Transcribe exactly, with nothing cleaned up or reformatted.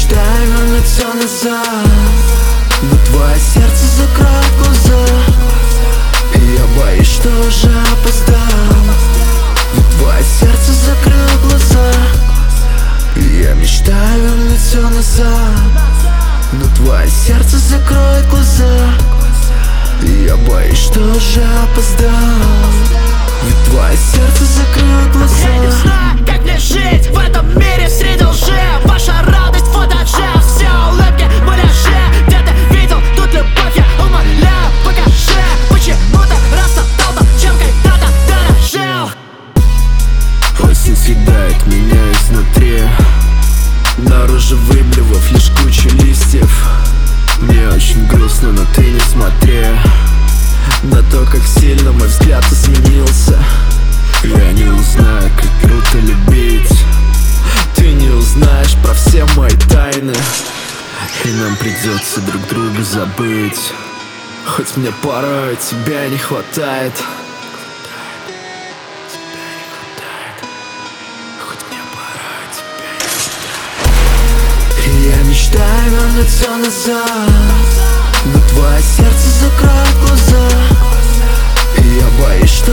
мечтаю вернуться назад, но твое сердце закроет глаза. И я боюсь, что уже опоздал, ведь твое сердце закрыло глаза. И я мечтаю вернуться назад, но твое сердце закроет глаза. И я боюсь, что уже опоздал, ведь твое сердце закрыло глаза. Я не знаю, как мне жить в этом мире среди лжи. Ваша радость в фотоже, все улыбки муляжи. Где ты видел тут любовь, я умоляю, покажи. Почему ты растоптал то, чем когда-то дорожил? Осень съедает меня изнутри, наружу выблевав лишь кучу листьев. Мне очень грустно, но ты не смотри на то, как сильно мой взгляд изменился. Я не узнаю, как круто любить. Ты не узнаешь про все мои тайны, и нам придется друг друга забыть. Хоть мне порой тебя не хватает. Я мечтаю вернуться назад, но твое сердце закроет глаза. И я боюсь, что